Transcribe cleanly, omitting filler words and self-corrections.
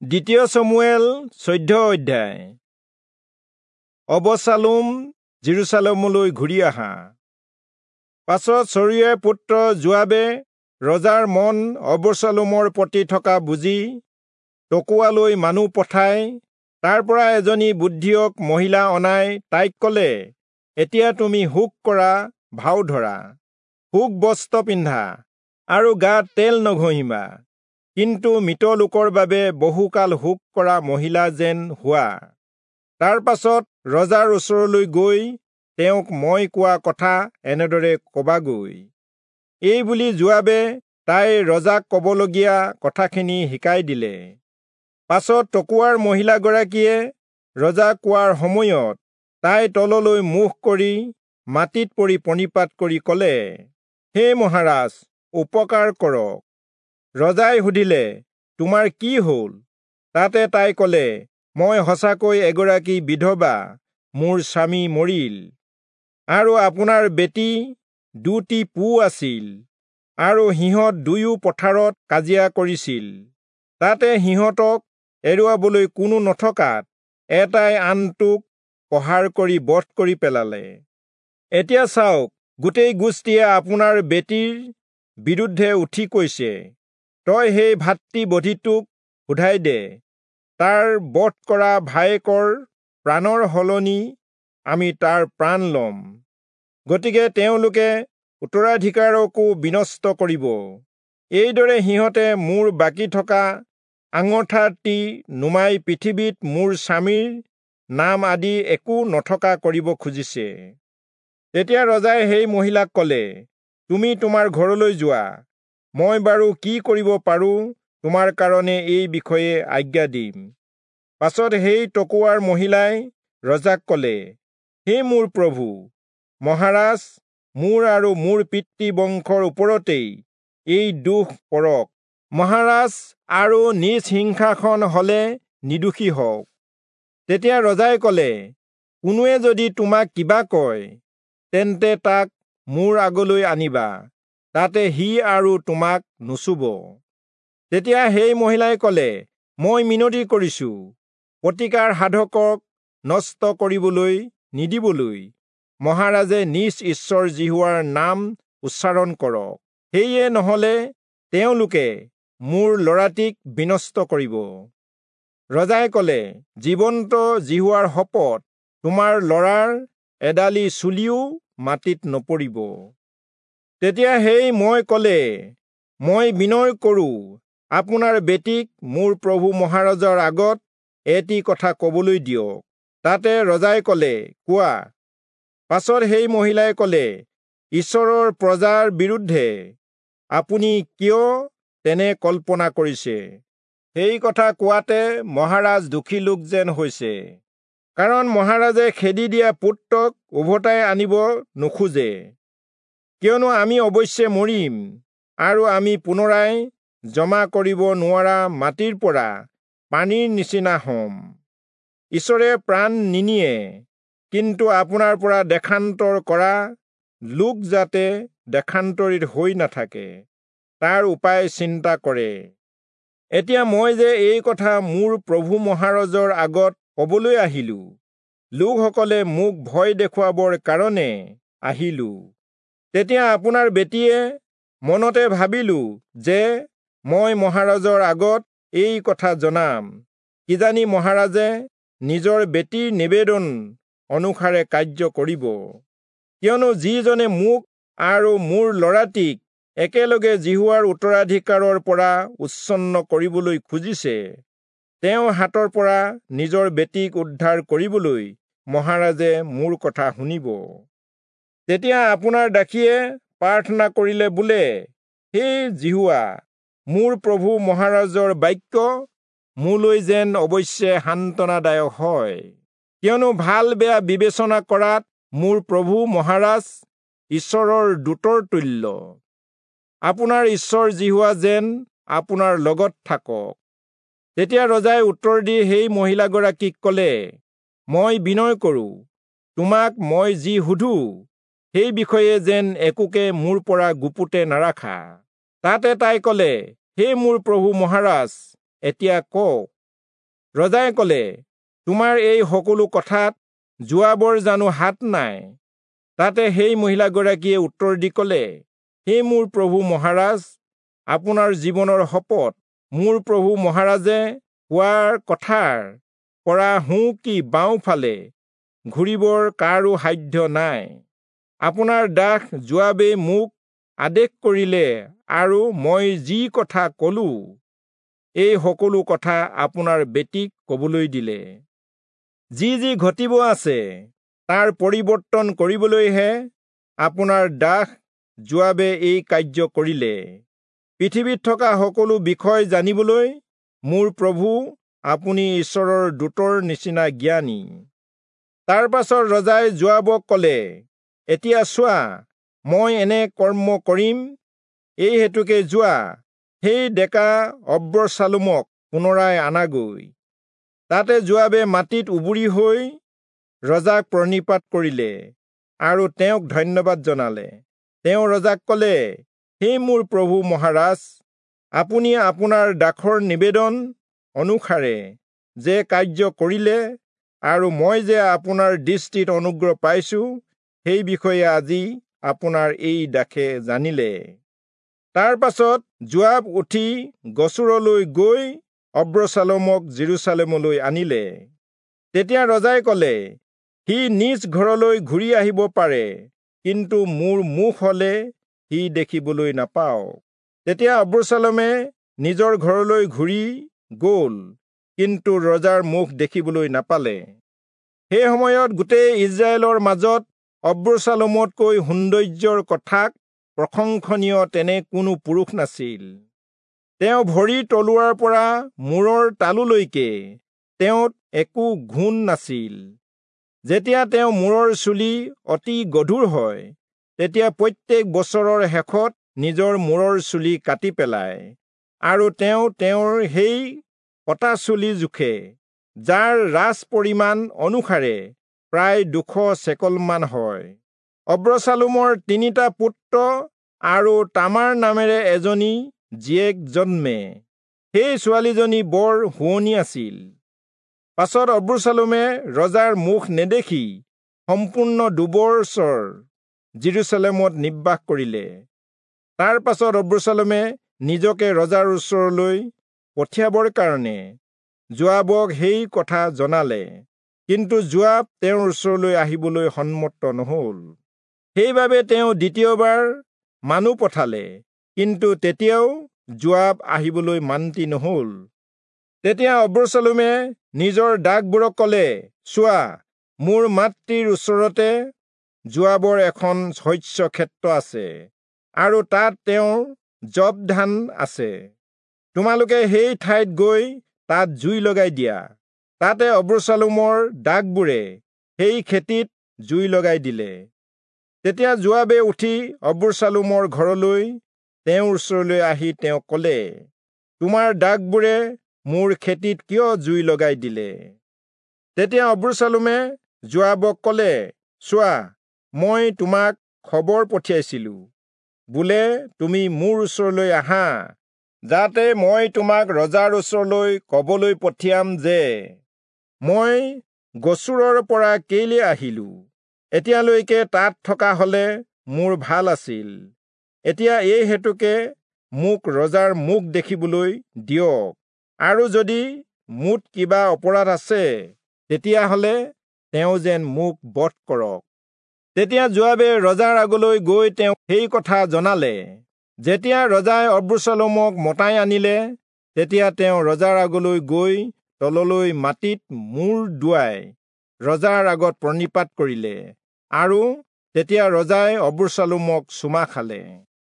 দ্বিতীয় চমুৱেল 14 অধ্যায়। অবছালোম জেৰুজালেমলৈ ঘূৰি আহা। পাছত চৰুয়াৰ পুত্ৰ যোৱাবে ৰজাৰ মন অবছালোমৰ প্ৰতি থকা বুজি টকোৱালৈ মানুহ পঠাই তাৰ পৰা এজনী বুদ্ধিয়ক মহিলা অনাই তাইক ক'লে, এতিয়া তুমি শোক কৰা, ভাও ধৰা, শোক বস্ত্ৰ পিন্ধা আৰু গাত তেল নঘঁহিবা, কিন্তু মৃত লোকৰ বাবে বহুকাল শোক কৰা মহিলা যেন হোৱা। তাৰ পাছত ৰজাৰ ওচৰলৈ গৈ তেওঁক মই কোৱা কথা এনেদৰে কবাগৈ। এই বুলি যোৱাবে তাই ৰজাক কবলগীয়া কথাখিনি শিকাই দিলে। পাছত টকোৱাৰ মহিলাগৰাকীয়ে ৰজাক কোৱাৰ সময়ত তাই তললৈ মুখ কৰি মাটিত পৰি প্ৰণিপাত কৰি ক'লে, হে মহাৰাজ, উপকাৰ কৰক। ৰজাই সুধিলে, তোমাৰ কি হ'ল? তাতে তাই ক'লে, মই সঁচাকৈ এগৰাকী বিধৱা, মোৰ স্বামী মৰিল, আৰু আপোনাৰ বেটী দুটি পো আছিল, আৰু সিহঁত দুয়ো পথাৰত কাজিয়া কৰিছিল। তাতে সিহঁতক এৰুৱাবলৈ কোনো নথকাত এটাই আনটোক প্ৰহাৰ কৰি বধ কৰি পেলালে। এতিয়া চাওক, গোটেই গোষ্ঠীয়ে আপোনাৰ বেটীৰ বিৰুদ্ধে উঠি কৈছে, তই সেই ভাতৃবধূটোক সোধাই দে, তাৰ বধ কৰা ভায়েকৰ প্ৰাণৰ সলনি আমি তাৰ প্ৰাণ ল'ম। গতিকে তেওঁলোকে উত্তৰাধিকাৰকো বিনষ্ট কৰিব। এইদৰে সিহঁতে মোৰ বাকী থকা আঙঠাটি নুমাই পৃথিৱীত মোৰ স্বামীৰ নাম আদি একো নথকা কৰিব খুজিছে। তেতিয়া ৰজাই সেই মহিলাক ক'লে, তুমি তোমাৰ ঘৰলৈ যোৱা। মই বাৰু কি কৰিব পাৰোঁ তোমাৰ কাৰণে এই বিষয়ে আজ্ঞা দিম। পাছত সেই টকোৱাৰ মহিলাই ৰজাক ক'লে, হে মোৰ প্ৰভু মহাৰাজ, মোৰ আৰু মোৰ পিতৃবংশৰ ওপৰতেই এই দোষ পৰক। মহাৰাজ আৰু নিজ সিংহাসন হলে নিৰ্দোষী হওক। তেতিয়া ৰজাই ক'লে, কোনোৱে যদি তোমাক কিবা কয়, তেন্তে তাক মোৰ আগলৈ আনিবা, তাতে সি আৰু তোমাক নুচুব। তেতিয়া সেই মহিলাই ক'লে, মই মিনতি কৰিছোঁ, প্ৰতিকাৰ সাধকক নষ্ট কৰিবলৈ নিদিবলৈ মহাৰাজে নিজ ঈশ্বৰ জিহুৱাৰ নাম উচ্চাৰণ কৰক। সেয়ে নহলে তেওঁলোকে মোৰ ল'ৰাটিক বিনষ্ট কৰিব। ৰজাই ক'লে, জীৱন্ত জিহুৱাৰ শপত, তোমাৰ ল'ৰাৰ এডালি চুলিও মাটিত নপৰিব। তেতিয়া সেই মই ক'লে, মই বিনয় কৰোঁ, আপোনাৰ বেটীক মোৰ প্ৰভু মহাৰাজৰ আগত এটি কথা কবলৈ দিয়ক। তাতে ৰজাই ক'লে, কোৱা। পাছত সেই মহিলাই ক'লে, ঈশ্বৰৰ প্ৰজাৰ বিৰুদ্ধে আপুনি কিয় তেনে কল্পনা কৰিছে? সেই কথা কোৱাতে মহাৰাজ দুখী লোক যেন হৈছে, কাৰণ মহাৰাজে খেদি দিয়া পুত্ৰক উভতাই আনিব নোখোজে। কিয়নো আমি অৱশ্যে মৰিম, আৰু আমি পুনৰাই জমা কৰিব নোৱাৰা মাটিৰ পৰা পানীৰ নিচিনা হম। ঈশ্বৰে প্ৰাণ নিনিয়ে, কিন্তু আপোনাৰ পৰা দেশান্তৰ কৰা লোক যাতে দেশান্তৰিত হৈ নাথাকে, তাৰ উপায় চিন্তা কৰে। এতিয়া মই যে এই কথা মোৰ প্ৰভু মহাৰাজৰ আগত কবলৈ আহিলো, লোকসকলে মোক ভয় দেখুৱাবৰ কাৰণে আহিলো। তেতিয়া আপোনাৰ বেটীয়ে মনতে ভাবিলো যে মই মহাৰাজৰ আগত এই কথা জনাম, কিজানি মহাৰাজে নিজৰ বেটীৰ নিবেদন অনুসাৰে কাৰ্য কৰিব। কিয়নো যিজনে মোক আৰু মোৰ ল'ৰাটিক একেলগে জিহুৱাৰ উত্তৰাধিকাৰৰ পৰা উচ্ছন্ন কৰিবলৈ খুজিছে, তেওঁৰ হাতৰ পৰা নিজৰ বেটীক উদ্ধাৰ কৰিবলৈ মহাৰাজে মোৰ কথা শুনিব। তেতিয়া আপোনাৰ দাসীয়ে প্ৰাৰ্থনা কৰিলে বোলে, হে জিহুৱা, মোৰ প্ৰভু মহাৰাজৰ বাক্য মোলৈ যেন অৱশ্যে সান্তনাদায়ক হয়। কিয়নো ভাল বেয়া বিবেচনা কৰাত মোৰ প্ৰভু মহাৰাজ ঈশ্বৰৰ দূতৰ তুল্য। আপোনাৰ ঈশ্বৰ জিহুৱা যেন আপোনাৰ লগত থাকক। তেতিয়া ৰজাই উত্তৰ দি সেই মহিলাগৰাকীক ক'লে, মই বিনয় কৰোঁ, তোমাক মই যি সুধো সেই বিষয়ে যেন একোকে মোৰ পৰা গুপুতে নাৰাখা। তাতে তাই ক'লে, হে মোৰ প্ৰভু মহাৰাজ, এতিয়া কওক, ৰজাই ক'লে, তোমাৰ এই সকলো কথাত যোৱাবৰ জানো হাত নাই? তাতে সেই মহিলাগৰাকীয়ে উত্তৰ দি ক'লে, হে মোৰ প্ৰভু মহাৰাজ, আপোনাৰ জীৱনৰ শপত, মোৰ প্ৰভু মহাৰাজে কোৱাৰ কথাৰ পৰা সোঁ কি বাওঁফালে ঘূৰিবৰ কাৰো সাধ্য নাই। আপোনাৰ দাস যোৱাবে মোক আদেশ কৰিলে আৰু মই যি কথা ক'লো, এই সকলো কথা আপোনাৰ বেটীক ক'বলৈ দিলে। যি যি ঘটিব আছে তাৰ পৰিৱৰ্তন কৰিবলৈহে আপোনাৰ দাস যোৱাবে এই কাৰ্য কৰিলে। পৃথিৱীত থকা সকলো বিষয় জানিবলৈ মোৰ প্ৰভু আপুনি ঈশ্বৰৰ দূতৰ নিচিনা জ্ঞানী। তাৰ পাছত ৰজাই যোৱাবক ক'লে, এতিয়া চোৱা, মই এনে কৰ্ম কৰিম, এই হেতুকে যোৱা, সেই ডেকা অব্ৰচালোমক পুনৰাই আনাগৈ। তাতে যোৱাবে মাটিত উবুৰি হৈ ৰজাক প্ৰণিপাত কৰিলে আৰু তেওঁক ধন্যবাদ জনালে। তেওঁ ৰজাক ক'লে, হে মোৰ প্ৰভু মহাৰাজ, আপুনি আপোনাৰ দাসৰ নিবেদন অনুসাৰে যে কাৰ্য কৰিলে আৰু মই যে আপোনাৰ দৃষ্টিত অনুগ্ৰহ পাইছো, সেই বিষয়ে আজি আপোনাৰ এই দাসে জানিলে। তাৰ পাছত যোৱাব উঠি গছুৰলৈ গৈ অব্ৰচালোমক জেৰুচালেমলৈ আনিলে। তেতিয়া ৰজাই ক'লে, সি নিজ ঘৰলৈ ঘূৰি আহিব পাৰে, কিন্তু মোৰ মুখ হলে সি দেখিবলৈ নাপাওক। তেতিয়া অব্ৰচালোমে নিজৰ ঘৰলৈ ঘূৰি গ'ল, কিন্তু ৰজাৰ মুখ দেখিবলৈ নাপালে। সেই সময়ত গোটেই ইজৰাইলৰ মাজত অব্ৰচালোমতকৈ সৌন্দৰ্যৰ কথাক প্ৰশংসনীয় তেনে কোনো পুৰুষ নাছিল। তেওঁ ভৰিৰ তলুৱাৰ পৰা মূৰৰ তালুলৈকে তেওঁত একো ঘূণ নাছিল। যেতিয়া তেওঁ মূৰৰ চুলি অতি গধুৰ হয়, তেতিয়া প্ৰত্যেক বছৰৰ শেষত নিজৰ মূৰৰ চুলি কাটি পেলায় আৰু তেওঁ তেওঁৰ সেই কটা চুলি জোখে, যাৰ ৰাজ পৰিমাণ অনুসাৰে প্ৰায় 200 চেকলমান হয়। অব্ৰচালোমৰ 3টা পুত্ৰ আৰু তামাৰ নামেৰে এজনী জীয়েক জন্মে। সেই ছোৱালীজনী বৰ শুৱনি আছিল। পাছত অব্ৰচালোমে ৰজাৰ মুখ নেদেখি সম্পূৰ্ণ 2 বছৰ জেৰুচালেমত নিবাস কৰিলে। তাৰ পাছত অব্ৰচালোমে নিজকে ৰজাৰ ওচৰলৈ পঠিয়াবৰ কাৰণে যোৱাবক সেই কথা জনালে, কিন্তু যোৱাব তেওঁৰ ওচৰলৈ আহিবলৈ সন্মত নহল। সেইবাবে তেওঁ দ্বিতীয়বাৰ মানুহ পঠালে, কিন্তু তেতিয়াও যোৱাব আহিবলৈ মান্তি নহল। তেতিয়া অব্ৰচালোমে নিজৰ দাসবোৰক ক'লে, চোৱা, মোৰ মাতৃৰ ওচৰতে যোৱাবৰ এখন শস্য ক্ষেত্ৰ আছে আৰু তাত তেওঁৰ জব ধান আছে। তোমালোকে সেই ঠাইত গৈ তাত জুই লগাই দিয়া। তাতে অব্ৰচালোমৰ দাসবোৰে সেই খেতিত জুই লগাই দিলে। তেতিয়া যোৱাবে উঠি অব্ৰচালোমৰ ঘৰলৈ তেওঁৰ ওচৰলৈ আহি তেওঁক ক'লে, তোমাৰ দাসবোৰে মোৰ খেতিত কিয় জুই লগাই দিলে? তেতিয়া অব্ৰচালোমে যোৱাবক ক'লে, চোৱা, মই তোমাক খবৰ পঠিয়াইছিলো বোলে তুমি মোৰ ওচৰলৈ আহা, যাতে মই তোমাক ৰজাৰ ওচৰলৈ ক'বলৈ পঠিয়াম যে মই গছুৰৰ পৰা কেলে আহিলো। এতিয়ালৈকে তাত থকা হলে মোৰ ভাল আছিল। এতিয়া এই হেতুকে মোক ৰজাৰ মুখ দেখিবলৈ দিয়ক, আৰু যদি মোত কিবা অপৰাধ আছে, তেতিয়াহলে তেওঁ যেন মোক বধ কৰক। তেতিয়া যোৱাবে ৰজাৰ আগলৈ গৈ তেওঁক সেই কথা জনালে। যেতিয়া ৰজাই অব্ৰচালোমক মতাই আনিলে, তেতিয়া তেওঁ ৰজাৰ আগলৈ গৈ তললৈ মাটিত মূৰ দুৱাই ৰজাৰ আগত প্ৰণিপাত কৰিলে, আৰু তেতিয়া ৰজাই অব্ৰচালোমক চুমা খালে।